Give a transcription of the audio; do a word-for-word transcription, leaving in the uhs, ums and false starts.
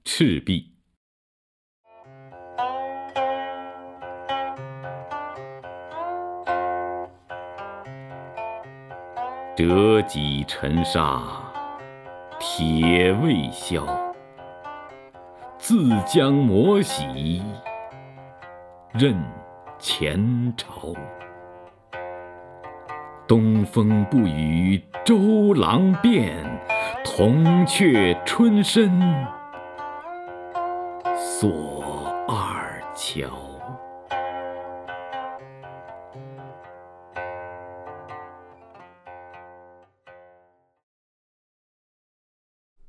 赤壁。折戟沉沙，铁未销。自将磨洗，任前朝。东风不与周郎便，铜雀春深锁二乔。